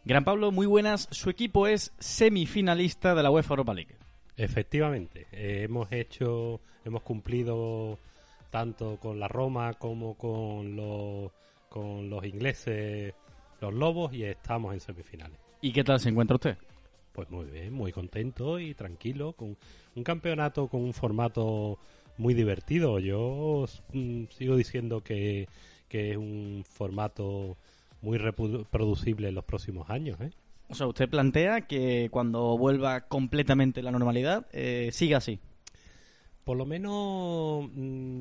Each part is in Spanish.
Gran Pablo, muy buenas. Su equipo es semifinalista de la UEFA Europa League. Efectivamente, hemos cumplido tanto con la Roma como con los ingleses, los Lobos, y estamos en semifinales. ¿Y qué tal se encuentra usted? Pues muy bien, muy contento y tranquilo, con un campeonato con un formato muy divertido. Yo sigo diciendo que es un formato muy reproducible en los próximos años, ¿eh? O sea, usted plantea que cuando vuelva completamente la normalidad, siga así. Por lo menos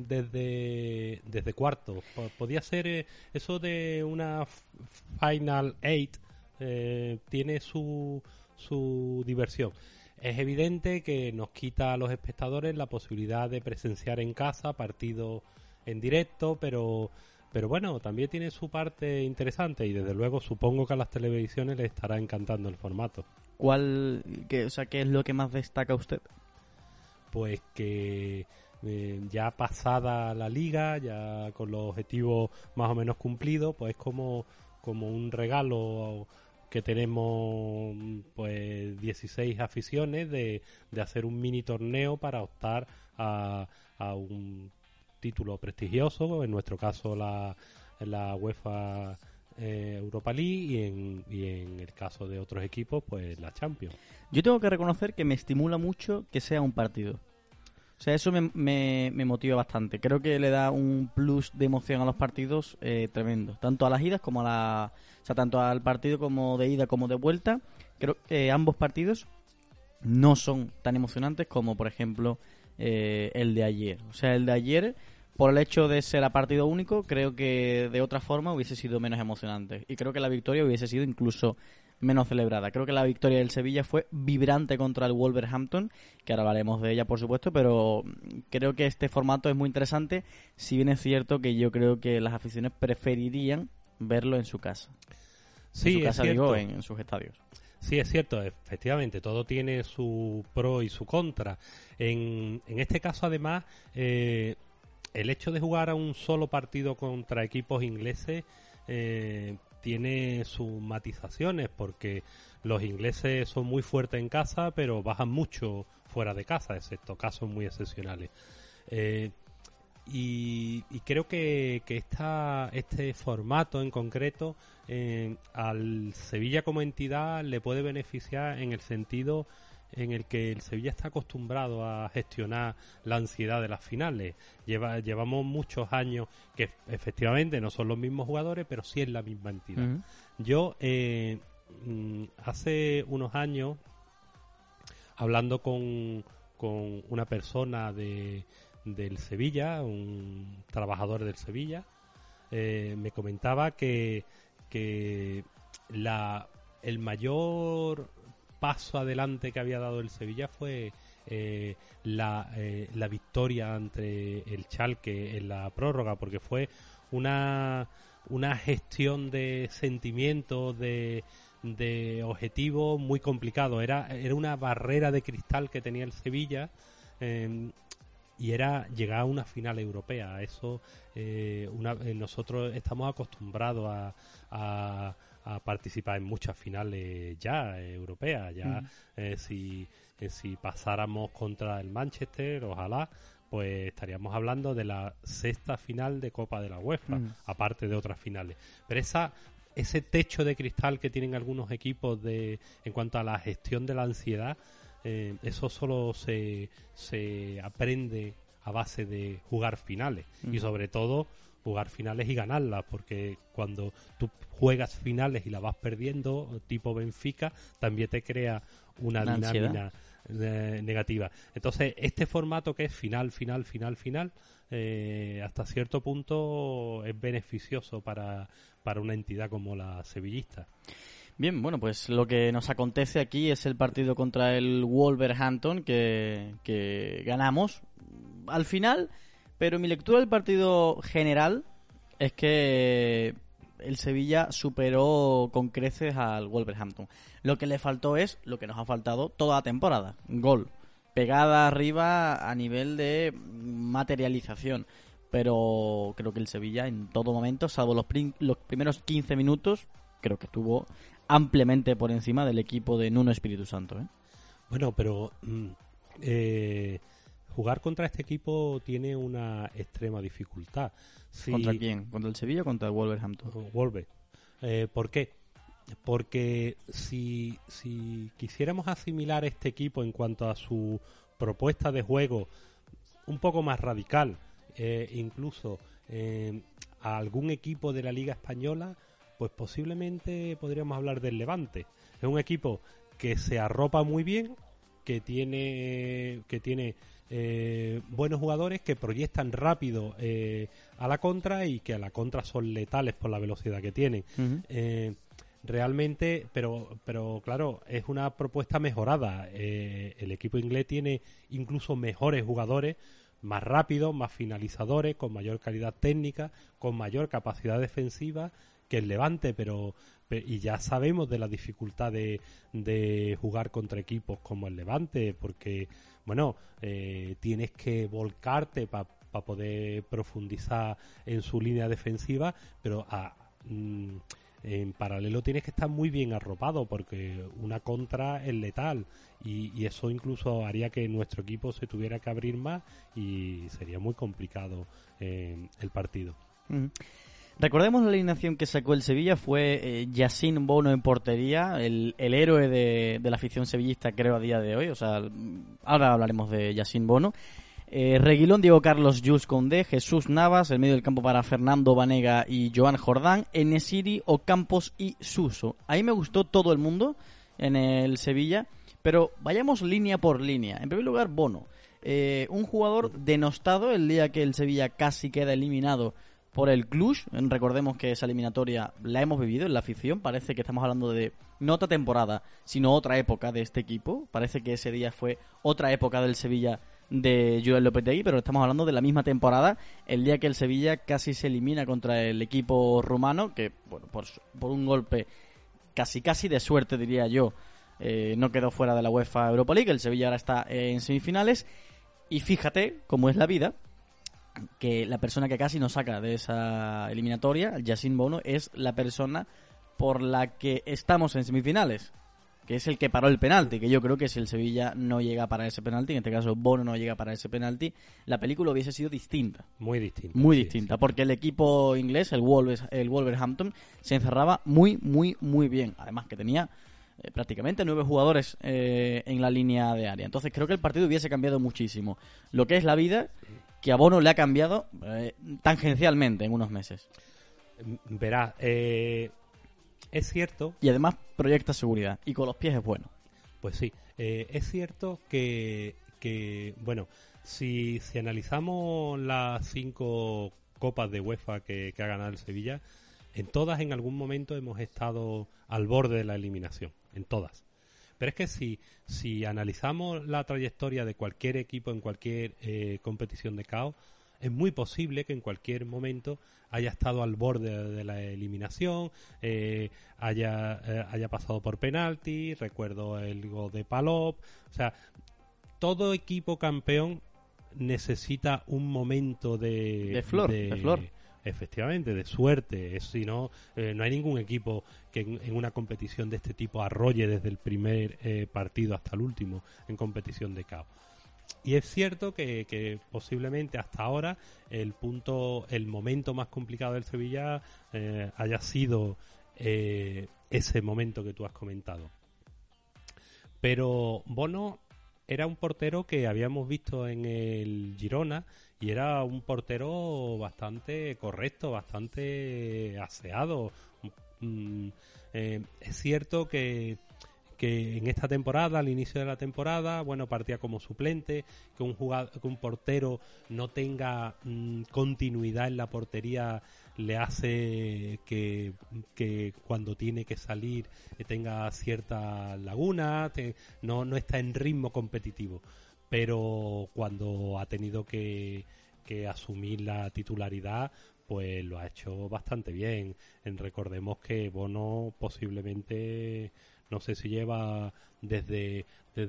desde cuartos. Podía ser eso de una Final Eight, tiene su diversión. Es evidente que nos quita a los espectadores la posibilidad de presenciar en casa partidos en directo, pero bueno, también tiene su parte interesante y desde luego supongo que a las televisiones les estará encantando el formato. ¿Qué es lo que más destaca usted? Pues que ya pasada la liga, ya con los objetivos más o menos cumplidos, pues como un regalo que tenemos pues 16 aficiones de hacer un mini torneo para optar a un título prestigioso, en nuestro caso la UEFA Europa League y en el caso de otros equipos pues la Champions. Yo tengo que reconocer que me estimula mucho que sea un partido. O sea, eso me motiva bastante. Creo que le da un plus de emoción a los partidos tremendo. Tanto a las idas como tanto al partido como de ida como de vuelta. Creo que ambos partidos no son tan emocionantes como, por ejemplo, el de ayer. O sea, el de ayer, por el hecho de ser a partido único, creo que de otra forma hubiese sido menos emocionante. Y creo que la victoria hubiese sido incluso menos celebrada. Creo que la victoria del Sevilla fue vibrante contra el Wolverhampton, que ahora hablaremos de ella, por supuesto, pero creo que este formato es muy interesante, si bien es cierto que yo creo que las aficiones preferirían verlo en su casa. Sí, en su casa, es cierto. digo, en sus estadios. Sí, es cierto, efectivamente, todo tiene su pro y su contra. En este caso, además, el hecho de jugar a un solo partido contra equipos ingleses tiene sus matizaciones, porque los ingleses son muy fuertes en casa, pero bajan mucho fuera de casa, excepto casos muy excepcionales. Y creo que este formato en concreto al Sevilla como entidad le puede beneficiar en el sentido en el que el Sevilla está acostumbrado a gestionar la ansiedad de las finales. Llevamos muchos años que efectivamente no son los mismos jugadores, pero sí es la misma entidad. Uh-huh. Yo hace unos años, hablando con una persona del Sevilla, un trabajador del Sevilla, me comentaba que el mayor paso adelante que había dado el Sevilla fue la victoria ante el Schalke en la prórroga, porque fue una gestión de sentimientos, de objetivos muy complicado. Era una barrera de cristal que tenía el Sevilla, y era llegar a una final europea. Eso nosotros estamos acostumbrados a participar en muchas finales ya europeas. Ya si pasáramos contra el Manchester, ojalá, pues estaríamos hablando de la sexta final de Copa de la UEFA, aparte de otras finales. Pero ese techo de cristal que tienen algunos equipos en cuanto a la gestión de la ansiedad, eso solo se aprende a base de jugar finales, y sobre todo jugar finales y ganarlas, porque cuando tú juegas finales y la vas perdiendo, tipo Benfica, también te crea una dinámica negativa. Entonces, este formato que es final, hasta cierto punto es beneficioso para una entidad como la sevillista. Bien, bueno, pues lo que nos acontece aquí es el partido contra el Wolverhampton, que ganamos al final, pero mi lectura del partido general es que el Sevilla superó con creces al Wolverhampton. Lo que le faltó es lo que nos ha faltado toda la temporada: gol, pegada arriba a nivel de materialización. Pero creo que el Sevilla en todo momento, salvo los primeros 15 minutos, creo que estuvo ampliamente por encima del equipo de Nuno Espíritu Santo, ¿eh? Bueno, pero jugar contra este equipo tiene una extrema dificultad. ¿Contra quién? ¿Contra el Sevilla o contra el Wolverhampton? ¿Por qué? Porque si quisiéramos asimilar este equipo en cuanto a su propuesta de juego un poco más radical, incluso a algún equipo de la Liga Española, pues posiblemente podríamos hablar del Levante. Es un equipo que se arropa muy bien, que tiene buenos jugadores, que proyectan rápido a la contra y que a la contra son letales por la velocidad que tienen. Uh-huh. Realmente, pero claro, es una propuesta mejorada. El equipo inglés tiene incluso mejores jugadores, más rápidos, más finalizadores, con mayor calidad técnica, con mayor capacidad defensiva que el Levante, y ya sabemos de la dificultad de jugar contra equipos como el Levante, porque bueno, tienes que volcarte para poder profundizar en su línea defensiva, pero en paralelo tienes que estar muy bien arropado, porque una contra es letal, y eso incluso haría que nuestro equipo se tuviera que abrir más y sería muy complicado el partido. Recordemos la alineación que sacó el Sevilla. Fue Yassine Bono en portería, el héroe de la afición sevillista, creo, a día de hoy. O sea, ahora hablaremos de Yassine Bono. Reguilón, Diego Carlos, Jules Koundé, Jesús Navas, el medio del campo para Fernando Banega y Joan Jordán, En-Nesyri, Ocampos y Suso. Ahí me gustó todo el mundo en el Sevilla, pero vayamos línea por línea. En primer lugar, Bono, un jugador denostado el día que el Sevilla casi queda eliminado por el Cluj. Recordemos que esa eliminatoria la hemos vivido en la afición. Parece que estamos hablando de no otra temporada, sino otra época de este equipo. Parece que ese día fue otra época del Sevilla de Joel Lopetegui, pero estamos hablando de la misma temporada, el día que el Sevilla casi se elimina contra el equipo rumano, que bueno, por un golpe casi de suerte, diría yo, no quedó fuera de la UEFA Europa League. El Sevilla ahora está en semifinales, y fíjate cómo es la vida, que la persona que casi nos saca de esa eliminatoria, Yassine Bono, es la persona por la que estamos en semifinales, que es el que paró el penalti, que yo creo que si el Sevilla no llega para ese penalti, en este caso Bono no llega para ese penalti, la película hubiese sido distinta. Muy distinta. Muy distinta, sí. Porque el equipo inglés, el Wolverhampton, se encerraba muy bien. Además que tenía prácticamente 9 jugadores en la línea de área. Entonces creo que el partido hubiese cambiado muchísimo. Lo que es la vida, que a Bono le ha cambiado tangencialmente en unos meses. Verás, es cierto. Y además proyecta seguridad. Y con los pies es bueno. Pues sí. Es cierto que bueno, si analizamos las 5 copas de UEFA que ha ganado el Sevilla, en todas en algún momento hemos estado al borde de la eliminación. En todas. Pero es que si analizamos la trayectoria de cualquier equipo en cualquier competición de KO, es muy posible que en cualquier momento haya estado al borde de la eliminación, haya pasado por penalti. Recuerdo el gol de Palop. O sea, todo equipo campeón necesita un momento de flor. Efectivamente, de suerte. Si no, no hay ningún equipo que en una competición de este tipo arrolle desde el primer partido hasta el último en competición de KO. Y es cierto que posiblemente hasta ahora el momento más complicado del Sevilla haya sido ese momento que tú has comentado. Pero Bono era un portero que habíamos visto en el Girona, y era un portero bastante correcto, bastante aseado. Es cierto que en esta temporada, al inicio de la temporada, bueno, partía como suplente, que un portero no tenga continuidad en la portería le hace que cuando tiene que salir tenga cierta laguna, no está en ritmo competitivo. Pero cuando ha tenido que asumir la titularidad, pues lo ha hecho bastante bien. Recordemos que Bono posiblemente, no sé si lleva desde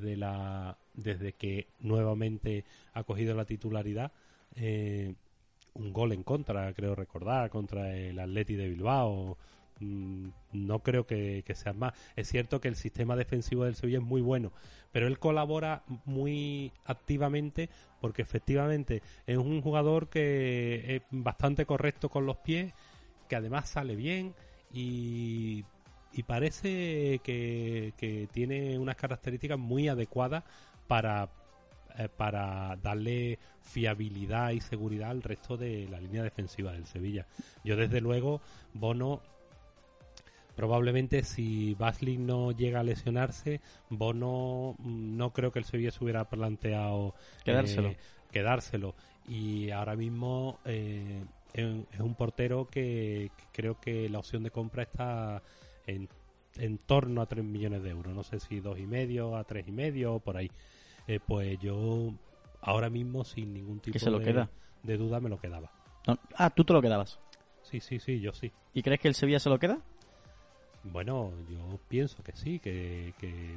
que nuevamente ha cogido la titularidad, un gol en contra, creo recordar, contra el Athletic de Bilbao. no creo que sea más. Es cierto que el sistema defensivo del Sevilla es muy bueno, pero él colabora muy activamente porque efectivamente es un jugador que es bastante correcto con los pies, que además sale bien y parece que tiene unas características muy adecuadas para darle fiabilidad y seguridad al resto de la línea defensiva del Sevilla. Yo desde luego, Bono, probablemente si Baslik no llega a lesionarse, Bono no creo que el Sevilla se hubiera planteado quedárselo. Y ahora mismo es un portero que creo que la opción de compra está en torno a 3 millones de euros. No sé si 2,5 a 3,5 por ahí. Pues yo ahora mismo sin ningún tipo de duda me lo quedaba. ¿Tú te lo quedabas? Sí, yo sí. ¿Y crees que el Sevilla se lo queda? Bueno, yo pienso que sí, que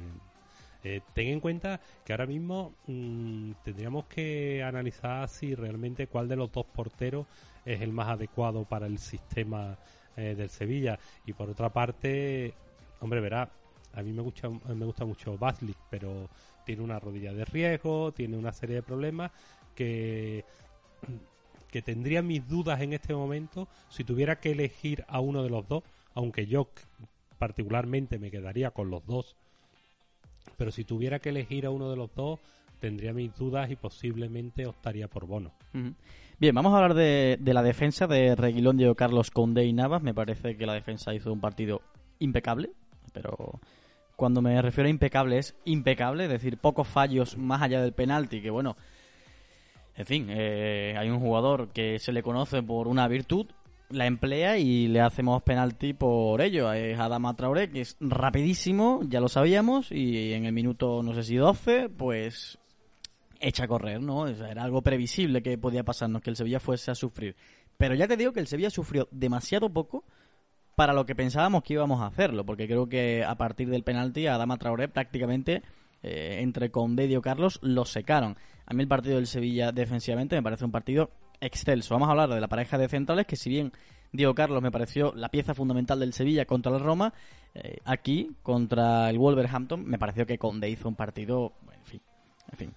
ten en cuenta que ahora mismo tendríamos que analizar si realmente cuál de los dos porteros es el más adecuado para el sistema del Sevilla. Y por otra parte, hombre, verá, a mí me gusta mucho Baslik, pero tiene una rodilla de riesgo, tiene una serie de problemas que tendría mis dudas en este momento si tuviera que elegir a uno de los dos, aunque yo particularmente me quedaría con los dos, pero si tuviera que elegir a uno de los dos tendría mis dudas y posiblemente optaría por Bono. Uh-huh. Bien, vamos a hablar de la defensa de Reguilón, Diego Carlos, Koundé y Navas. Me parece que la defensa hizo un partido impecable, pero cuando me refiero a impecable es impecable, es decir, pocos fallos más allá del penalti, que bueno, en fin, hay un jugador que se le conoce por una virtud, la emplea y le hacemos penalti por ello. Es Adama Traoré, que es rapidísimo, ya lo sabíamos, y en el minuto, no sé si 12, pues echa a correr, ¿no? O sea, era algo previsible que podía pasarnos, que el Sevilla fuese a sufrir. Pero ya te digo que el Sevilla sufrió demasiado poco para lo que pensábamos que íbamos a hacerlo, porque creo que a partir del penalti a Adama Traoré prácticamente entre Koundé y Diego Carlos lo secaron. A mí el partido del Sevilla defensivamente me parece un partido excelso. Vamos a hablar de la pareja de centrales, que si bien Diego Carlos me pareció la pieza fundamental del Sevilla contra la Roma, aquí contra el Wolverhampton me pareció que Koundé hizo un partido, en fin,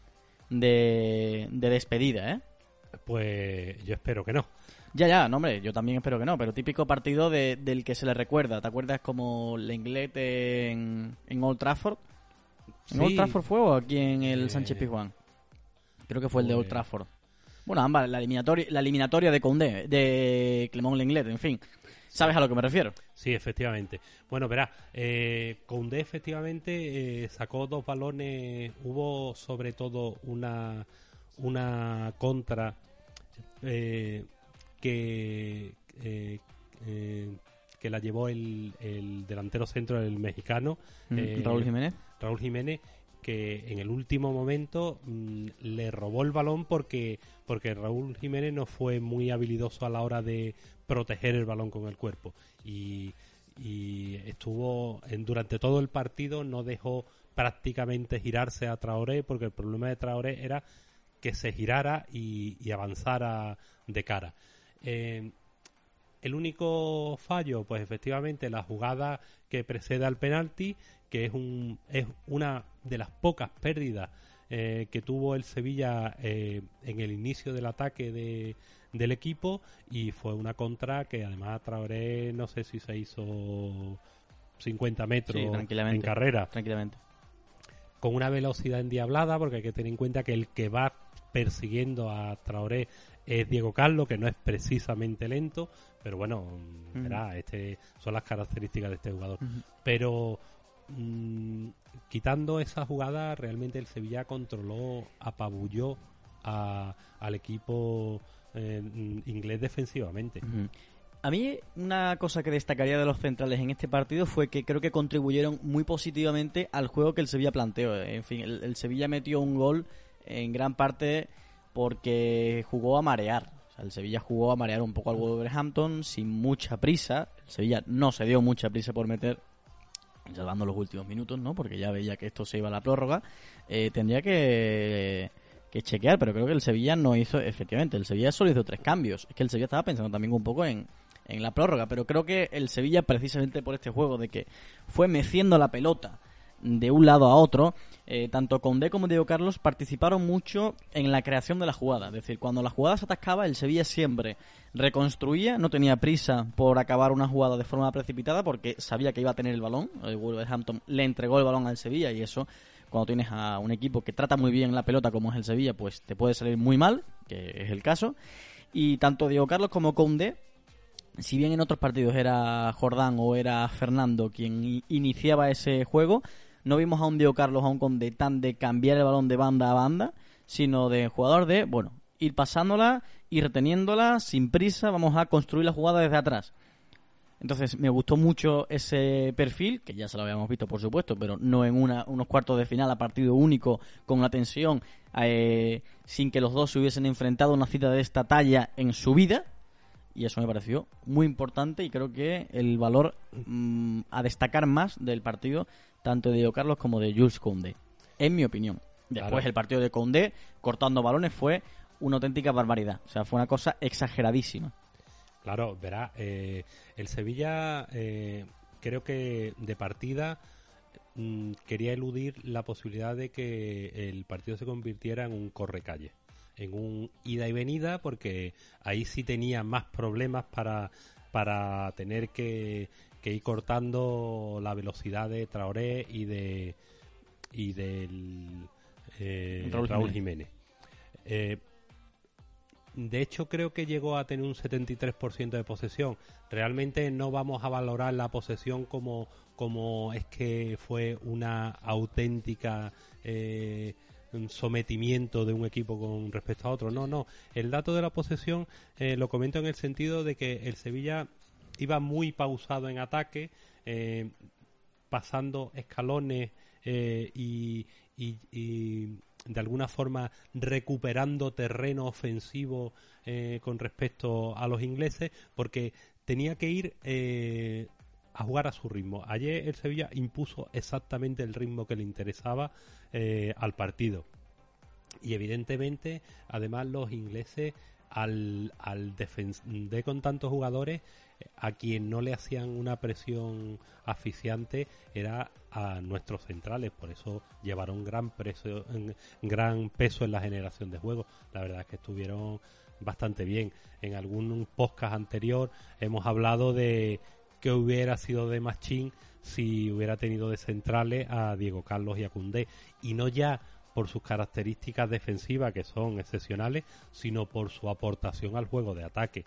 de despedida, ¿eh? Pues yo espero que no. Ya, no, hombre, yo también espero que no, pero típico partido del que se le recuerda. ¿Te acuerdas como Lenglet en Old Trafford? ¿En Old Trafford fue o aquí en el Sánchez Pizjuán? Creo que fue el de Old Trafford. Bueno, ambas, la eliminatoria de Koundé, de Clément Lenglet, en fin. ¿Sabes a lo que me refiero? Sí, efectivamente. Bueno, verá, Koundé efectivamente sacó 2 balones. Hubo sobre todo una contra que la llevó el delantero centro del mexicano, Raúl Jiménez, que en el último momento le robó el balón porque Raúl Jiménez no fue muy habilidoso a la hora de proteger el balón con el cuerpo y estuvo durante todo el partido, no dejó prácticamente girarse a Traoré, porque el problema de Traoré era que se girara y avanzara de cara. El único fallo, pues efectivamente la jugada que precede al penalti, que es una de las pocas pérdidas que tuvo el Sevilla en el inicio del ataque del equipo, y fue una contra que además Traoré no sé si se hizo 50 metros en carrera. Tranquilamente. Con una velocidad endiablada, porque hay que tener en cuenta que el que va persiguiendo a Traoré es Diego Carlos, que no es precisamente lento, pero bueno, verá, son las características de este jugador. Pero quitando esa jugada, realmente el Sevilla apabulló al equipo inglés defensivamente. A mí una cosa que destacaría de los centrales en este partido fue que creo que contribuyeron muy positivamente al juego que el Sevilla planteó. En fin, el Sevilla metió un gol en gran parte porque jugó a marear. O sea, el Sevilla jugó a marear un poco al Wolverhampton sin mucha prisa. El Sevilla no se dio mucha prisa por meter, salvando los últimos minutos, ¿no? Porque ya veía que esto se iba a la prórroga. Tendría que chequear, pero creo que el Sevilla no hizo, efectivamente, el Sevilla solo hizo 3 cambios. Es que el Sevilla estaba pensando también un poco en en la prórroga, pero creo que el Sevilla, precisamente por este juego de que fue meciendo la pelota de un lado a otro, tanto Koundé como Diego Carlos participaron mucho en la creación de la jugada. Es decir, cuando la jugada se atascaba, el Sevilla siempre reconstruía, no tenía prisa por acabar una jugada de forma precipitada porque sabía que iba a tener el balón. El Wolverhampton le entregó el balón al Sevilla y eso, cuando tienes a un equipo que trata muy bien la pelota como es el Sevilla, pues te puede salir muy mal, que es el caso. Y tanto Diego Carlos como Koundé, si bien en otros partidos era Jordán o era Fernando quien iniciaba ese juego, no vimos a un Diego Carlos, a un Koundé tan de cambiar el balón de banda a banda, sino de jugador de, bueno, ir pasándola, ir reteniéndola, sin prisa, vamos a construir la jugada desde atrás. Entonces me gustó mucho ese perfil, que ya se lo habíamos visto por supuesto, pero no en unos cuartos de final a partido único, con una tensión, sin que los dos se hubiesen enfrentado a una cita de esta talla en su vida. Y eso me pareció muy importante y creo que el valor a destacar más del partido, tanto de Diego Carlos como de Jules Koundé, en mi opinión. Después claro, el partido de Koundé, cortando balones, fue una auténtica barbaridad. O sea, fue una cosa exageradísima. Claro, verá, el Sevilla creo que de partida quería eludir la posibilidad de que el partido se convirtiera en un corre-calle, en un ida y venida, porque ahí sí tenía más problemas para tener que ir cortando la velocidad de Traoré y del Raúl Jiménez. De hecho, creo que llegó a tener un 73% de posesión. Realmente no vamos a valorar la posesión como es que fue una auténtica un sometimiento de un equipo con respecto a otro. No. El dato de la posesión lo comento en el sentido de que el Sevilla iba muy pausado en ataque, pasando escalones y de alguna forma recuperando terreno ofensivo con respecto a los ingleses, porque tenía que ir a jugar a su ritmo. Ayer el Sevilla impuso exactamente el ritmo que le interesaba al partido. Y evidentemente, además, los ingleses, al defender con tantos jugadores, a quien no le hacían una presión asfixiante era a nuestros centrales. Por eso llevaron gran peso en la generación de juego. La verdad es que estuvieron bastante bien. En algún podcast anterior hemos hablado de que hubiera sido de Machín si hubiera tenido de centrales a Diego Carlos y a Koundé, y no ya por sus características defensivas, que son excepcionales, sino por su aportación al juego de ataque.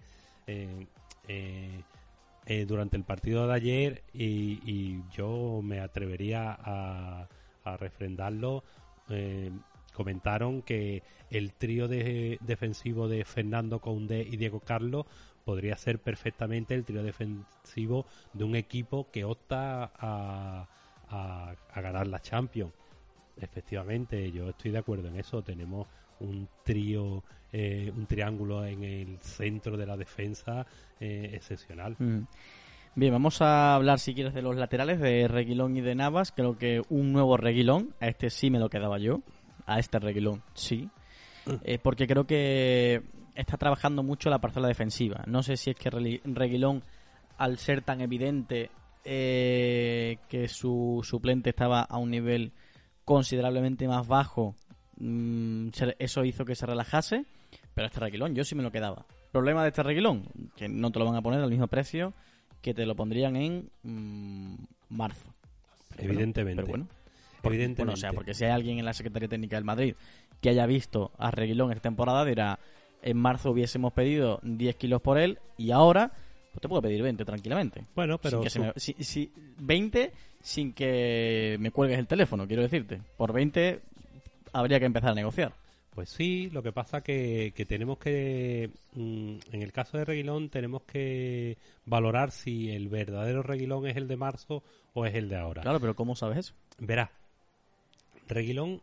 Durante el partido de ayer, y yo me atrevería a refrendarlo, comentaron que el trío defensivo de Fernando, Koundé y Diego Carlos podría ser perfectamente el trío defensivo de un equipo que opta a ganar la Champions. Efectivamente, yo estoy de acuerdo en eso. Tenemos un triángulo en el centro de la defensa excepcional. Bien, vamos a hablar, si quieres, de los laterales, de Reguilón y de Navas. Creo que un nuevo Reguilón, a este sí me lo quedaba yo, a este Reguilón sí, porque creo que está trabajando mucho la parcela defensiva. No sé si es que Reguilón, al ser tan evidente que su suplente estaba a un nivel considerablemente más bajo, eso hizo que se relajase, pero este Reguilón yo sí me lo quedaba. Problema de este Reguilón, que no te lo van a poner al mismo precio que te lo pondrían en marzo. Evidentemente. Pero bueno, Evidentemente. Bueno, o sea, porque si hay alguien en la Secretaría Técnica del Madrid que haya visto a Reguilón esta temporada, dirá: en marzo hubiésemos pedido 10 kilos por él y ahora pues te puedo pedir 20 tranquilamente. Bueno, pero 20 sin que me cuelgues el teléfono, quiero decirte. Por 20 habría que empezar a negociar. Pues sí, lo que pasa que tenemos que, en el caso de Reguilón, tenemos que valorar si el verdadero Reguilón es el de marzo o es el de ahora. Claro, pero ¿cómo sabes eso? Verás, Reguilón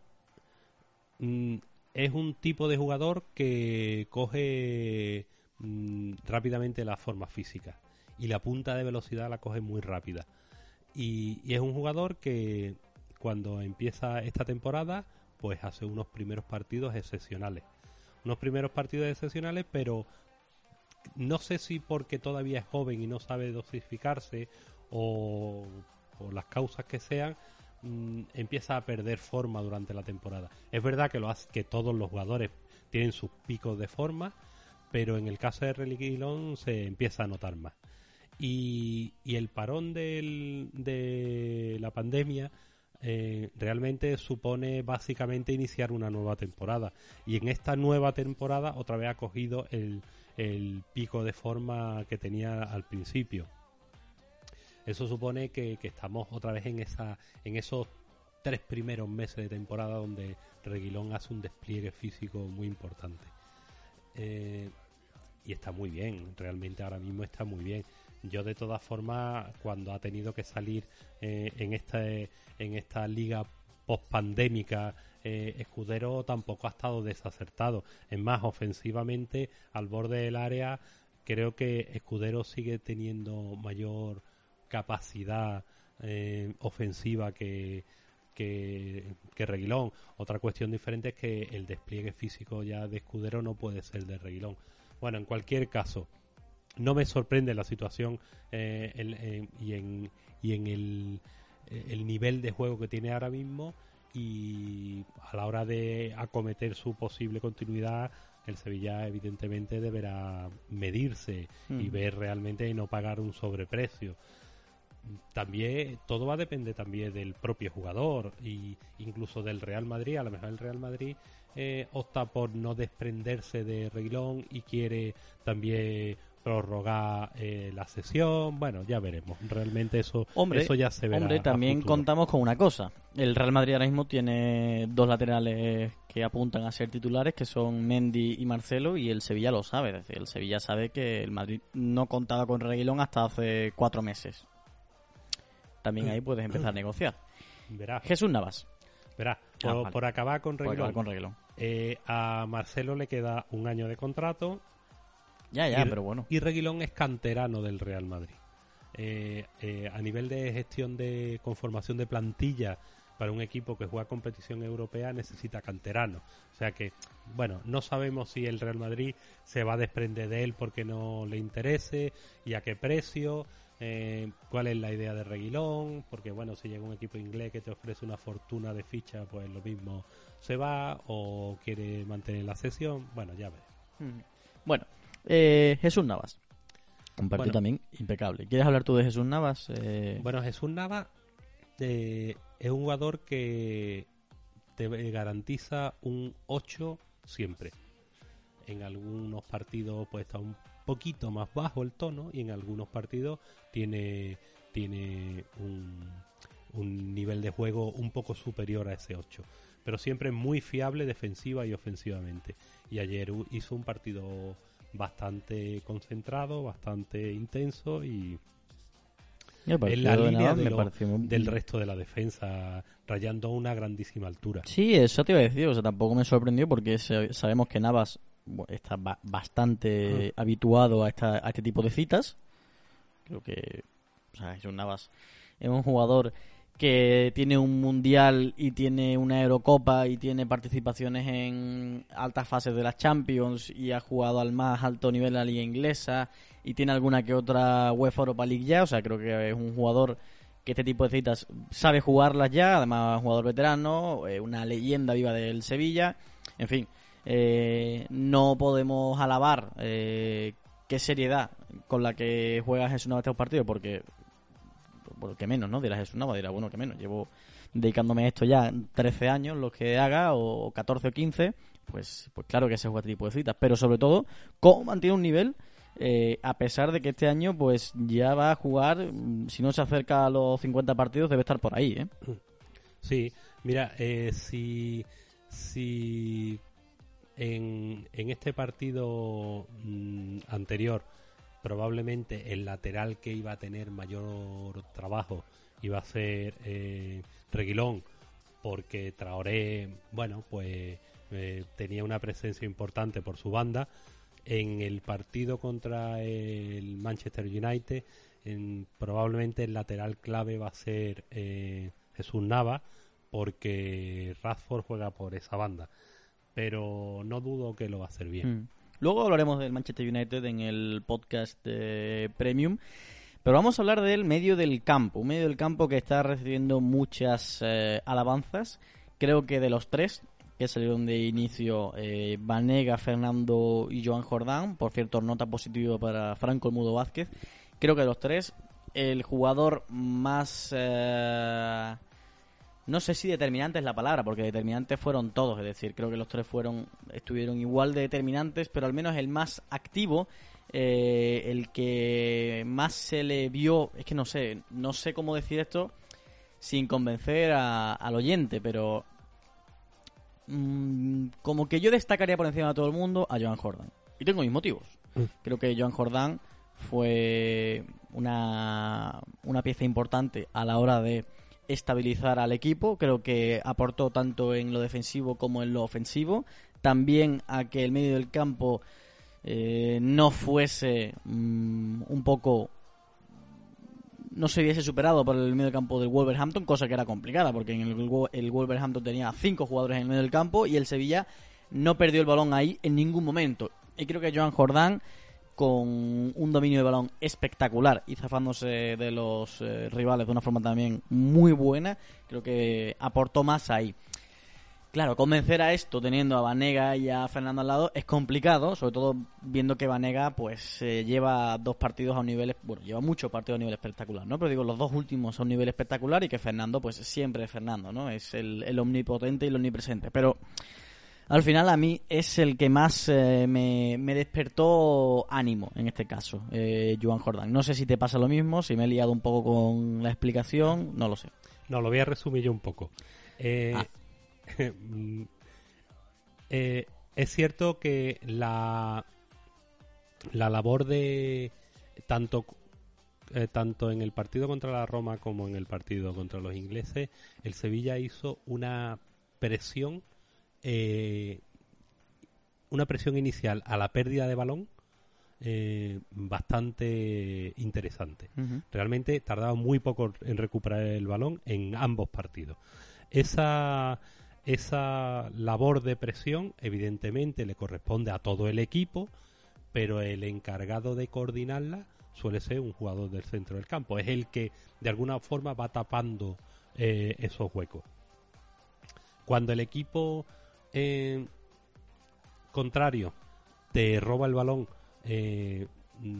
es un tipo de jugador que coge rápidamente la forma física y la punta de velocidad la coge muy rápida. Y es un jugador que cuando empieza esta temporada pues hace unos primeros partidos excepcionales. Pero no sé si porque todavía es joven y no sabe dosificarse o las causas que sean, empieza a perder forma durante la temporada. Es verdad que todos los jugadores tienen sus picos de forma, pero en el caso de Reguilón se empieza a notar más. Y el parón de la pandemia realmente supone básicamente iniciar una nueva temporada, y en esta nueva temporada otra vez ha cogido el pico de forma que tenía al principio. Eso supone que estamos otra vez en esos 3 primeros meses de temporada donde Reguilón hace un despliegue físico muy importante, y está muy bien, realmente ahora mismo está muy bien. Yo de todas formas, cuando ha tenido que salir en esta liga post-pandémica, Escudero tampoco ha estado desacertado. Es más, ofensivamente, al borde del área, creo que Escudero sigue teniendo mayor capacidad ofensiva que Reguilón. Otra cuestión diferente es que el despliegue físico ya de Escudero no puede ser de Reguilón. Bueno, en cualquier caso, no me sorprende la situación y en el nivel de juego que tiene ahora mismo, y a la hora de acometer su posible continuidad, el Sevilla evidentemente deberá medirse y ver realmente y no pagar un sobreprecio. También todo va a depender también del propio jugador y incluso del Real Madrid. A lo mejor el Real Madrid opta por no desprenderse de Reguilón y quiere también prorrogar la sesión. Bueno, ya veremos. Realmente eso ya se verá. Hombre, también contamos con una cosa. El Real Madrid ahora mismo tiene 2 laterales que apuntan a ser titulares, que son Mendy y Marcelo, y el Sevilla lo sabe. Es decir, el Sevilla sabe que el Madrid no contaba con Reguilón hasta hace 4 meses. También ahí puedes empezar a negociar. Verás. Jesús Navas. Verás, por acabar con Reguilón. A Marcelo le queda 1 año de contrato. Pero bueno. Y Reguilón es canterano del Real Madrid. A nivel de gestión de conformación de plantilla para un equipo que juega competición europea necesita canterano. O sea que, bueno, no sabemos si el Real Madrid se va a desprender de él porque no le interese y a qué precio. Cuál es la idea de Reguilón, porque bueno, si llega un equipo inglés que te ofrece una fortuna de ficha, pues lo mismo se va, o quiere mantener la cesión. Bueno, ya veremos. Bueno, Jesús Navas, un partido también impecable. ¿Quieres hablar tú de Jesús Navas? Bueno, Jesús Navas es un jugador que te garantiza un 8 siempre. En algunos partidos pues está un poquito más bajo el tono, y en algunos partidos tiene un nivel de juego un poco superior a ese 8, pero siempre muy fiable defensiva y ofensivamente. Y ayer hizo un partido bastante concentrado, bastante intenso, y en la línea del resto de la defensa, rayando a una grandísima altura. Sí, eso te iba a decir, o sea, tampoco me sorprendió porque sabemos que Navas está bastante habituado a este tipo de citas. Creo que Jesús Navas es un jugador que tiene un mundial y tiene una Eurocopa y tiene participaciones en altas fases de las Champions, y ha jugado al más alto nivel de la liga inglesa, y tiene alguna que otra UEFA Europa League ya. O sea, creo que es un jugador que este tipo de citas sabe jugarlas ya. Además, un jugador veterano, una leyenda viva del Sevilla. En fin, no podemos alabar qué seriedad con la que juega Jesús Navas estos partidos, porque menos, ¿no? Dirá Jesús Navas, dirá, bueno, que menos, llevo dedicándome a esto ya 13 años, lo que haga, o 14 o 15, pues claro que se juega este tipo de citas, pero sobre todo, cómo mantiene un nivel, a pesar de que este año pues ya va a jugar, si no se acerca a los 50 partidos, debe estar por ahí, ¿eh? Sí, mira, si en este partido anterior probablemente el lateral que iba a tener mayor trabajo iba a ser Reguilón, porque Traoré, bueno, pues tenía una presencia importante por su banda. En el partido contra el Manchester United, probablemente el lateral clave va a ser Jesús Navas, porque Rashford juega por esa banda, pero no dudo que lo va a hacer bien. Luego hablaremos del Manchester United en el podcast Premium. Pero vamos a hablar del medio del campo. Un medio del campo que está recibiendo muchas alabanzas. Creo que de los tres que salieron de inicio, Banega, Fernando y Joan Jordán. Por cierto, nota positiva para Franco El Mudo Vázquez. Creo que de los tres, el jugador más... no sé si determinante es la palabra, porque determinantes fueron todos. Es decir, creo que los tres estuvieron igual de determinantes, pero al menos el más activo, el que más se le vio... Es que no sé cómo decir esto sin convencer al oyente, pero... como que yo destacaría por encima de todo el mundo a Joan Jordán. Y tengo mis motivos. Creo que Joan Jordán fue una pieza importante a la hora de estabilizar al equipo. Creo que aportó tanto en lo defensivo como en lo ofensivo. También a que el medio del campo no fuese un poco... no se viese superado por el medio del campo del Wolverhampton, cosa que era complicada, porque en el Wolverhampton tenía 5 jugadores en el medio del campo y el Sevilla no perdió el balón ahí en ningún momento. Y creo que Joan Jordán, con un dominio de balón espectacular y zafándose de los rivales de una forma también muy buena, creo que aportó más ahí. Claro, convencer a esto teniendo a Banega y a Fernando al lado es complicado, sobre todo viendo que Banega pues lleva 2 partidos a un nivel, bueno, lleva muchos partidos a un nivel espectacular, ¿no? Pero digo, los 2 últimos a un nivel espectacular, y que Fernando pues siempre es Fernando, ¿no? Es el omnipotente y el omnipresente, pero al final a mí es el que más me despertó ánimo en este caso, Joan Jordán. No sé si te pasa lo mismo, si me he liado un poco con la explicación, no lo sé. No, lo voy a resumir yo un poco. Es cierto que la labor de tanto en el partido contra la Roma como en el partido contra los ingleses, el Sevilla hizo una presión inicial a la pérdida de balón bastante interesante. Uh-huh. Realmente tardaba muy poco en recuperar el balón en ambos partidos. Esa labor de presión evidentemente le corresponde a todo el equipo, pero el encargado de coordinarla suele ser un jugador del centro del campo. Es el que de alguna forma va tapando esos huecos. Cuando el equipo contrario te roba el balón de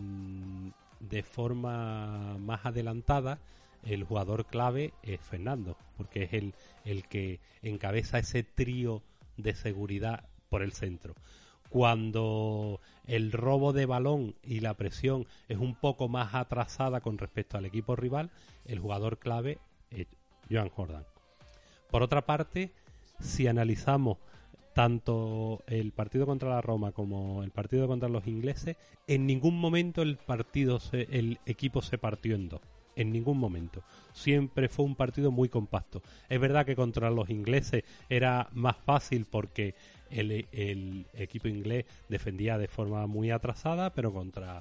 forma más adelantada, el jugador clave es Fernando, porque es el que encabeza ese trío de seguridad por el centro. Cuando el robo de balón y la presión es un poco más atrasada con respecto al equipo rival, el jugador clave es Joan Jordán. Por otra parte, si analizamos tanto el partido contra la Roma como el partido contra los ingleses, en ningún momento el equipo se partió en dos. En ningún momento. Siempre fue un partido muy compacto. Es verdad que contra los ingleses era más fácil porque el equipo inglés defendía de forma muy atrasada, pero contra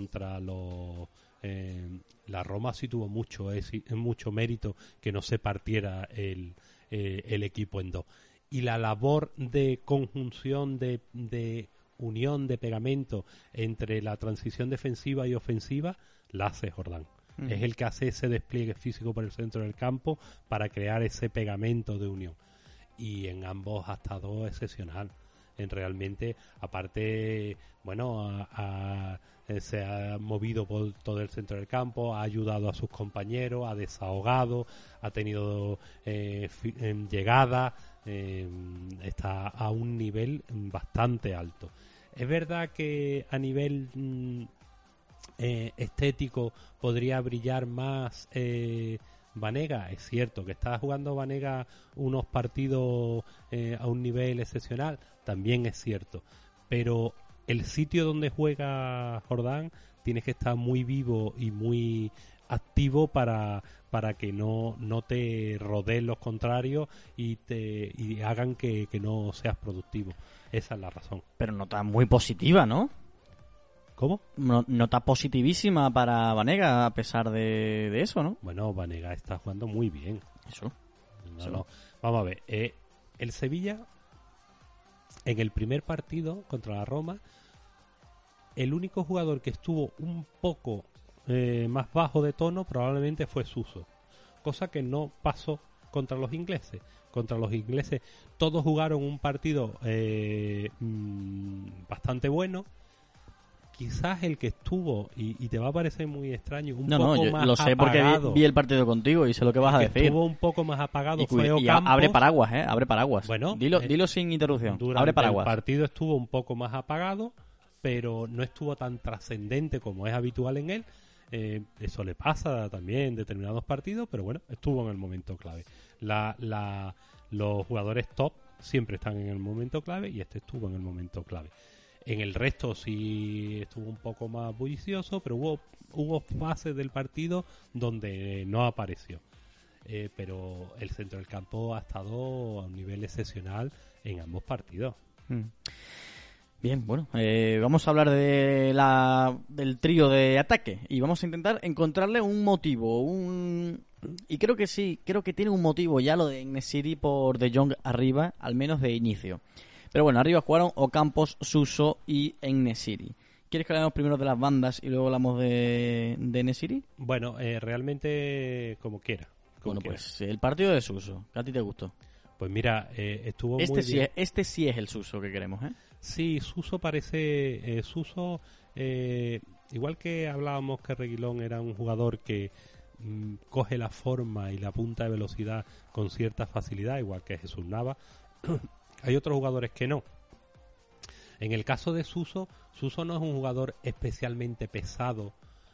la Roma sí tuvo mucho mérito que no se partiera el equipo en dos. Y la labor de conjunción, de unión, de pegamento entre la transición defensiva y ofensiva la hace Jordán. Es el que hace ese despliegue físico por el centro del campo para crear ese pegamento de unión. Y en ambos ha estado excepcional. Realmente, aparte, bueno, se ha movido por todo el centro del campo, ha ayudado a sus compañeros, ha desahogado, ha tenido llegada, está a un nivel bastante alto. Es verdad que a nivel estético podría brillar más Banega. Es cierto que está jugando Banega unos partidos a un nivel excepcional, también es cierto, pero el sitio donde juega Jordán tienes que estar muy vivo y muy activo para que no te rodeen los contrarios y hagan que no seas productivo. Esa es la razón. Pero nota muy positiva, ¿no? ¿Cómo? Nota positivísima para Banega a pesar de eso, ¿no? Bueno, Banega está jugando muy bien. Eso. No. Vamos a ver. El Sevilla, en el primer partido contra la Roma, el único jugador que estuvo un poco más bajo de tono probablemente fue Suso, cosa que no pasó contra los ingleses. Contra los ingleses todos jugaron un partido bastante bueno. Quizás el que estuvo, y te va a parecer muy extraño, un poco yo más lo sé apagado, porque vi el partido contigo y sé lo que vas a decir. Estuvo un poco más apagado fue y Ocampos. abre paraguas, abre paraguas. Bueno, dilo sin interrupción. Durante Abre paraguas. el partido estuvo un poco más apagado, pero no estuvo tan trascendente como es habitual en él. Eso le pasa también en determinados partidos, pero bueno, estuvo en el momento clave. Los jugadores top siempre están en el momento clave y este estuvo en el momento clave. En el resto sí estuvo un poco más bullicioso, pero hubo fases del partido donde no apareció. Pero el centro del campo ha estado a un nivel excepcional en ambos partidos. Bien, bueno, vamos a hablar del trío de ataque y vamos a intentar encontrarle un motivo, y creo que tiene un motivo ya lo de En-Nesyri por De Jong arriba, al menos de inicio. Pero bueno, arriba jugaron Ocampos, Suso y En-Nesyri. ¿Quieres que hablemos primero de las bandas y luego hablamos de En-Nesyri? Bueno, realmente como quiera. Pues el partido de Suso, ¿que a ti te gustó? Pues mira, estuvo muy bien. Este sí es el Suso que queremos, ¿eh? Sí, Suso parece... Suso, igual que hablábamos que Reguilón era un jugador que coge la forma y la punta de velocidad con cierta facilidad, igual que Jesús Nava, hay otros jugadores que no. En el caso de Suso no es un jugador especialmente pesado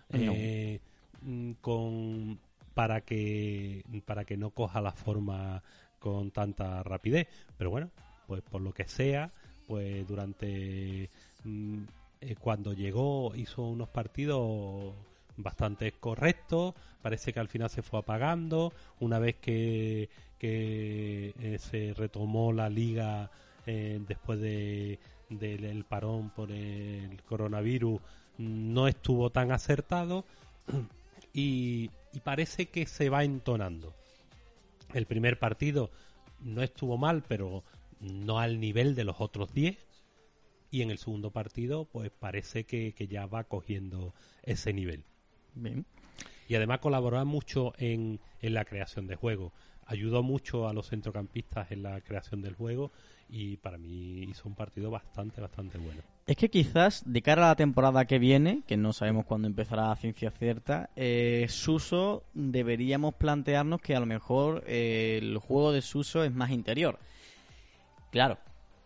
para que no coja la forma con tanta rapidez, pero bueno, pues por lo que sea, pues durante cuando llegó hizo unos partidos bastante correctos. Parece que al final se fue apagando una vez que se retomó la liga después del parón por el coronavirus. No estuvo tan acertado y parece que se va entonando. El primer partido no estuvo mal, pero no al nivel de los otros 10. Y en el segundo partido, pues parece que ya va cogiendo ese nivel. Bien. Y además colaboró mucho en la creación de juego. Ayudó mucho a los centrocampistas en la creación del juego y para mí hizo un partido bastante bueno. Es que quizás de cara a la temporada que viene, que no sabemos cuándo empezará a ciencia cierta, Suso deberíamos plantearnos que a lo mejor el juego de Suso es más interior. Claro,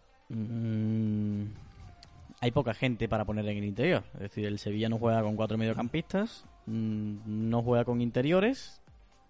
hay poca gente para poner en el interior. Es decir, el Sevilla no juega con 4 mediocampistas, no juega con interiores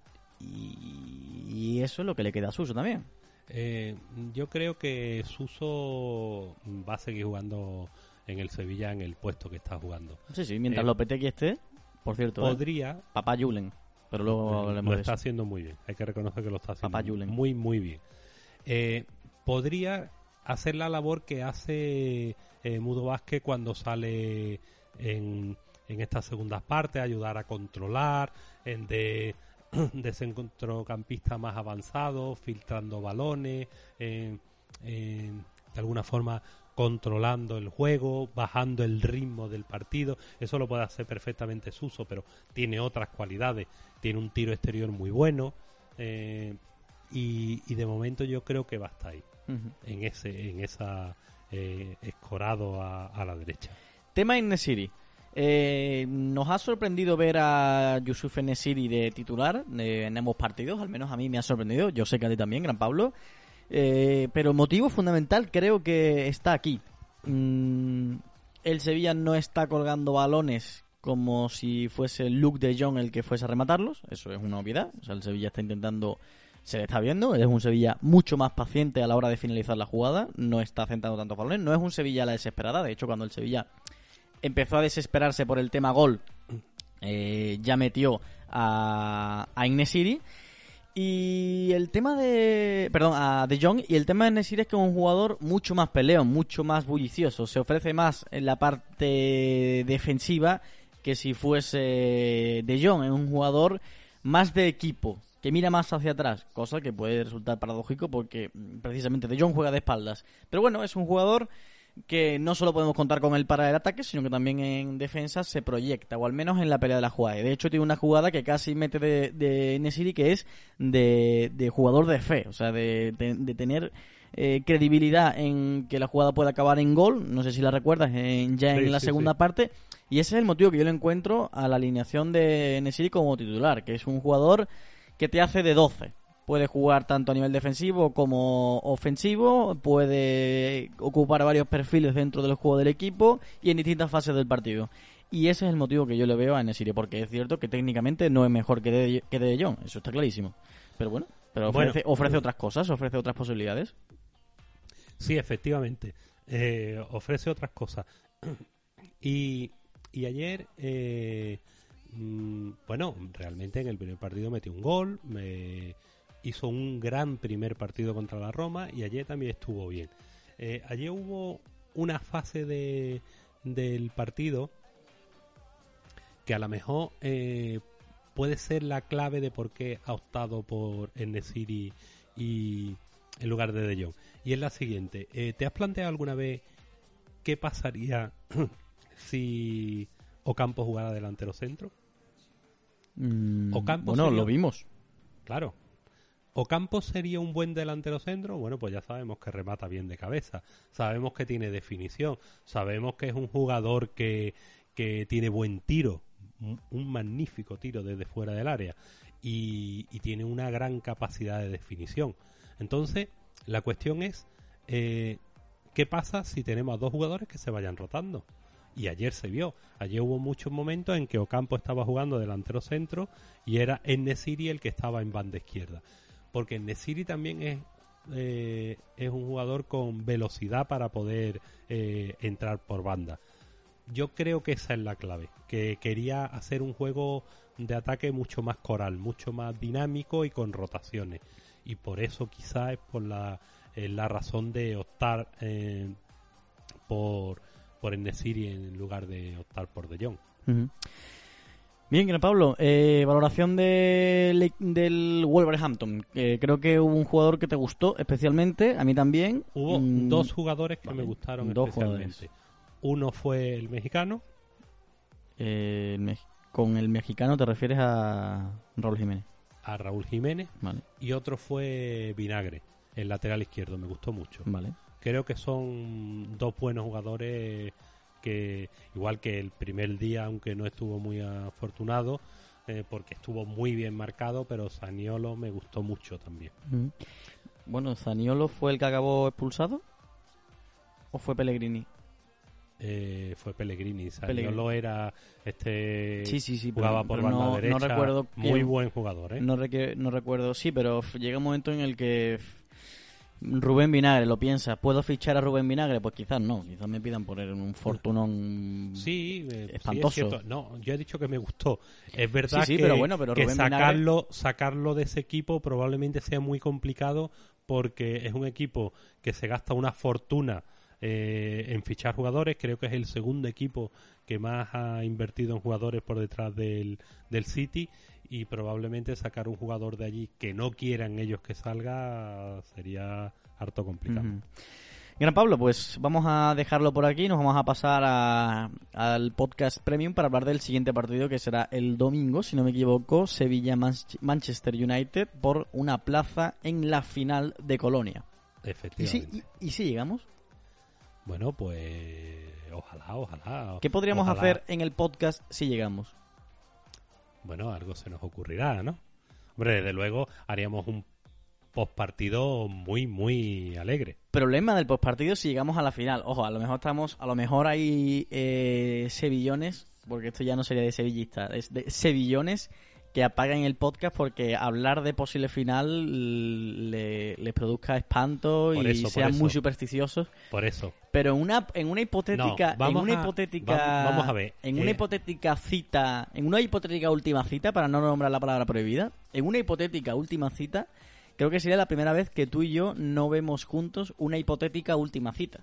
y eso es lo que le queda a Suso también. Yo creo que Suso va a seguir jugando en el Sevilla en el puesto que está jugando. Sí, mientras Lopetegui esté, por cierto. Podría. Papá Julen, pero luego hablaremos lo está haciendo muy bien. Hay que reconocer que lo está haciendo Papá Julen. muy bien. Podría hacer la labor que hace Mudo Vázquez cuando sale en estas segundas partes, ayudar a controlar, de centrocampista más avanzado, filtrando balones, de alguna forma controlando el juego, bajando el ritmo del partido. Eso lo puede hacer perfectamente Suso, pero tiene otras cualidades. Tiene un tiro exterior muy bueno y de momento yo creo que va a estar ahí, en esa escorado a la derecha. Tema En-Nesyri. Nos ha sorprendido ver a Youssouf En-Nesyri de titular en ambos partidos, al menos a mí me ha sorprendido, yo sé que a ti también, Gran Pablo, pero el motivo fundamental creo que está aquí. El Sevilla no está colgando balones como si fuese Luuk de Jong el que fuese a rematarlos, eso es una obviedad, o sea, el Sevilla está intentando, se le está viendo, es un Sevilla mucho más paciente a la hora de finalizar la jugada, no está centrando tantos balones, no es un Sevilla a la desesperada, de hecho cuando el Sevilla empezó a desesperarse por el tema gol, ya metió a En-Nesyri y el tema a De Jong, y el tema de En-Nesyri es que es un jugador mucho más peleón, mucho más bullicioso, se ofrece más en la parte defensiva que si fuese De Jong, es un jugador más de equipo, que mira más hacia atrás, cosa que puede resultar paradójico porque precisamente De Jong juega de espaldas, pero bueno, es un jugador que no solo podemos contar con él para el ataque, sino que también en defensa se proyecta, o al menos en la pelea de la jugada. De hecho, tiene una jugada que casi mete de En-Nesyri, que es de jugador de fe, o sea, de tener credibilidad en que la jugada pueda acabar en gol. No sé si la recuerdas, en la segunda parte. Y ese es el motivo que yo le encuentro a la alineación de En-Nesyri como titular, que es un jugador que te hace de 12. Puede jugar tanto a nivel defensivo como ofensivo, puede ocupar varios perfiles dentro del juego del equipo y en distintas fases del partido. Y ese es el motivo que yo le veo a En-Nesyri, porque es cierto que técnicamente no es mejor que De Jong, eso está clarísimo. Pero bueno, ofrece otras cosas, ofrece otras posibilidades. Sí, efectivamente, ofrece otras cosas. Y ayer, bueno, realmente en el primer partido metió un gol, hizo un gran primer partido contra la Roma y ayer también estuvo bien. Ayer hubo una fase del partido que a lo mejor puede ser la clave de por qué ha optado por En-Nesyri y en lugar de De Jong. Y es la siguiente. ¿Te has planteado alguna vez qué pasaría si Ocampo jugara delantero centro? Ocampo lo vimos. Claro. ¿Ocampo sería un buen delantero centro? Bueno, pues ya sabemos que remata bien de cabeza. Sabemos que tiene definición. Sabemos que es un jugador que tiene buen tiro. Un magnífico tiro desde fuera del área. Y tiene una gran capacidad de definición. Entonces, la cuestión es ¿qué pasa si tenemos a dos jugadores que se vayan rotando? Y ayer se vio. Ayer hubo muchos momentos en que Ocampo estaba jugando delantero centro y era En-Nesyri el que estaba en banda izquierda. Porque En-Nesyri también es un jugador con velocidad para poder entrar por banda. Yo creo que esa es la clave. Que quería hacer un juego de ataque mucho más coral, mucho más dinámico y con rotaciones. Y por eso quizás es por la razón de optar por En-Nesyri en lugar de optar por De Jong. Uh-huh. Bien, Gran Pablo, valoración del Wolverhampton. Creo que hubo un jugador que te gustó especialmente, a mí también. Hubo dos jugadores que me gustaron especialmente. Jugadores. Uno fue el mexicano. Con el mexicano te refieres a Raúl Jiménez. A Raúl Jiménez. Vale. Y otro fue Vinagre, el lateral izquierdo, me gustó mucho. Vale. Creo que son dos buenos jugadores que, igual que el primer día, aunque no estuvo muy afortunado, porque estuvo muy bien marcado, pero Zaniolo me gustó mucho también. Bueno, ¿Zaniolo fue el que acabó expulsado? ¿O fue Pellegrini? Fue Pellegrini. Zaniolo era sí, jugaba por banda derecha. No recuerdo muy buen jugador, No recuerdo, sí, pero llega un momento en el que Rubén Vinagre lo piensa, ¿puedo fichar a Rubén Vinagre? Pues quizás no, quizás me pidan poner un fortunón espantoso. Sí, es cierto. No, yo he dicho que me gustó. Es verdad que, pero que Rubén sacarlo de ese equipo probablemente sea muy complicado porque es un equipo que se gasta una fortuna en fichar jugadores. Creo que es el segundo equipo que más ha invertido en jugadores por detrás del City, y probablemente sacar un jugador de allí que no quieran ellos que salga sería harto complicado. Gran Pablo, pues vamos a dejarlo por aquí. Nos vamos a pasar al podcast premium para hablar del siguiente partido, que será el domingo, si no me equivoco, Sevilla-Manchester United por una plaza en la final de Colonia. Efectivamente. ¿Y si llegamos? Bueno, pues ojalá. ¿Qué podríamos hacer en el podcast si llegamos? Bueno, algo se nos ocurrirá, ¿no? Hombre, desde luego haríamos un postpartido muy, muy alegre. Problema del postpartido si llegamos a la final. Ojo, a lo mejor hay sevillones, porque esto ya no sería de sevillistas, es de sevillones que apagan el podcast porque hablar de posible final les produzca espanto y sean muy supersticiosos. Por eso. Pero en una hipotética, vamos a ver. En una hipotética cita, en una hipotética última cita, para no nombrar la palabra prohibida, en una hipotética última cita, creo que sería la primera vez que tú y yo no vemos juntos una hipotética última cita.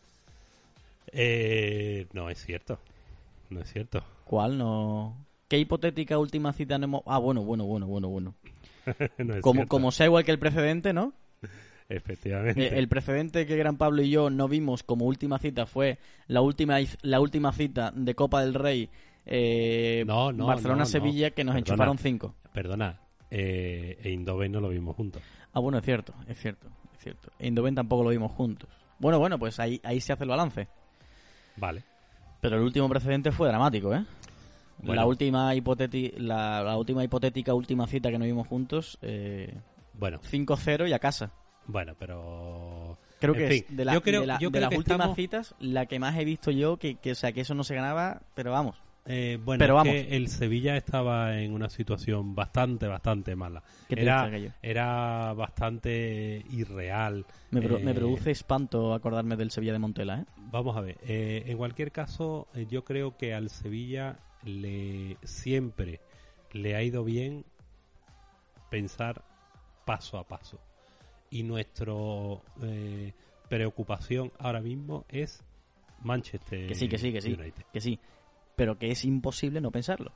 No es cierto. No es cierto. ¿Cuál no? ¿Qué hipotética última cita no hemos...? Ah, bueno. No es como sea igual que el precedente, ¿no? Efectivamente. El precedente que Gran Pablo y yo no vimos como última cita fue la última cita de Copa del Rey Barcelona-Sevilla, que nos enchufaron 5. Perdona, Eindhoven no lo vimos juntos. Ah, bueno, es cierto. Eindhoven tampoco lo vimos juntos. Bueno, pues ahí se hace el balance. Vale. Pero el último precedente fue dramático, ¿eh? Bueno. La última hipotética última cita que nos vimos juntos, Bueno. 5-0 y a casa. Bueno, pero... Creo que fin, es de las últimas estamos... citas la que más he visto yo que eso no se ganaba, pero vamos. Bueno, pero vamos. Que el Sevilla estaba en una situación bastante mala. Era bastante irreal. Me produce espanto acordarme del Sevilla de Montela, ¿eh? Vamos a ver. En cualquier caso, yo creo que al Sevilla siempre le ha ido bien pensar paso a paso. Y nuestra preocupación ahora mismo es Manchester United. Que sí. Pero que es imposible no pensarlo.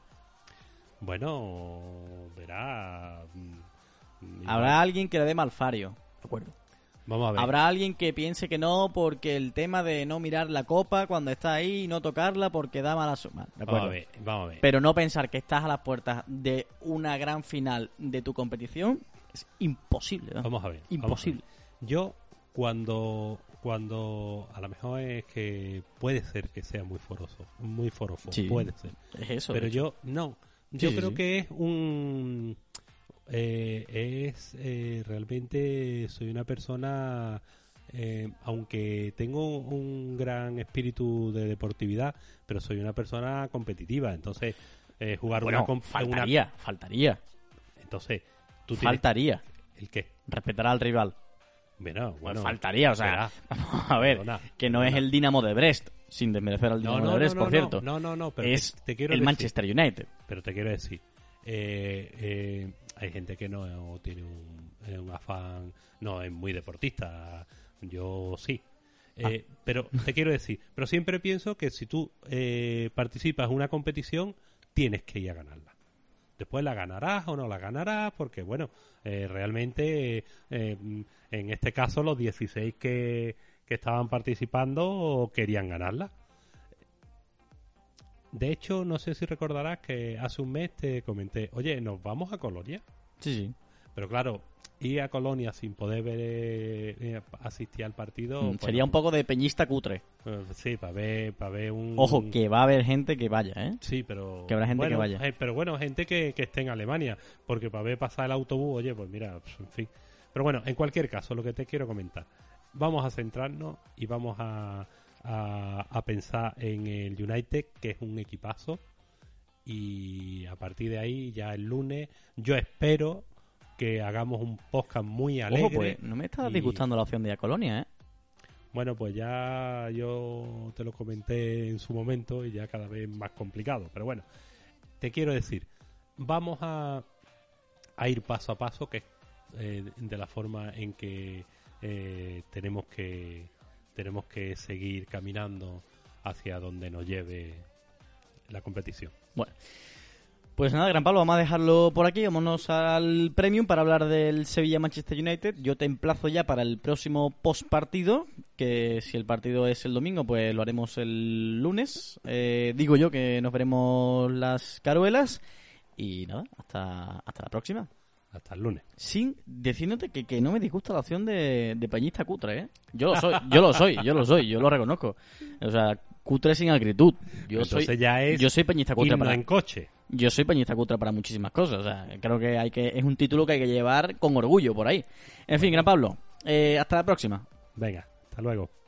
Bueno, verá. Habrá alguien que le dé malfario, ¿de acuerdo? Vamos a ver. Habrá alguien que piense que no porque el tema de no mirar la copa cuando está ahí y no tocarla porque da mala suma, ¿de acuerdo? Vamos a ver. Pero no pensar que estás a las puertas de una gran final de tu competición es imposible, ¿no? Vamos a ver. Imposible. Yo cuando a lo mejor es que puede ser que sea muy forofo, sí, puede ser. Es eso. Pero yo creo sí. que es realmente soy una persona, aunque tengo un gran espíritu de deportividad, pero soy una persona competitiva. Entonces jugar faltaría. Entonces faltaría. ¿El qué? Respetar al rival. Bueno, faltaría, o sea, vamos a ver, que no es el Dinamo de Brest, sin desmerecer al Dinamo de Brest, por cierto. No, pero es te quiero el decir, Manchester United. Pero te quiero decir, hay gente que no tiene un afán, no es muy deportista, yo sí. Pero te quiero decir, pero siempre pienso que si tú participas en una competición, tienes que ir a ganarla. Después la ganarás o no la ganarás, porque bueno, realmente en este caso los 16 que estaban participando querían ganarla. De hecho, no sé si recordarás que hace un mes te comenté, oye, ¿nos vamos a Colonia? Sí. Pero claro, ir a Colonia sin poder asistir al partido... sería un poco de peñista cutre. Sí, para ver un... Ojo, que va a haber gente que vaya, ¿eh? Sí, pero... Que habrá gente que vaya. Pero bueno, gente que esté en Alemania, porque para ver pasar el autobús, oye, pues mira, en fin. Pero bueno, en cualquier caso, lo que te quiero comentar, vamos a centrarnos y vamos a pensar en el United, que es un equipazo, y a partir de ahí, ya el lunes, yo espero que hagamos un podcast muy alegre. Ojo, pues no me está disgustando la opción de ir a Colonia, ¿eh? Bueno, pues ya yo te lo comenté en su momento y ya cada vez más complicado. Pero bueno, te quiero decir, vamos a ir paso a paso, que es de la forma en que tenemos que seguir caminando hacia donde nos lleve la competición. Bueno, pues nada, Gran Pablo, vamos a dejarlo por aquí. Vámonos al Premium para hablar del Sevilla-Manchester United. Yo te emplazo ya para el próximo post-partido, que si el partido es el domingo, pues lo haremos el lunes. Digo yo que nos veremos las caruelas. Y nada, hasta la próxima. Hasta el lunes. Sin diciéndote que no me disgusta la opción de pañista cutre, ¿eh? Yo lo reconozco. O sea, cutre sin acritud. Yo soy pañista cutre en coche. Yo soy pañista cutre para muchísimas cosas. O sea, creo que es un título que hay que llevar con orgullo por ahí. En fin, Gran Pablo, hasta la próxima. Venga, hasta luego.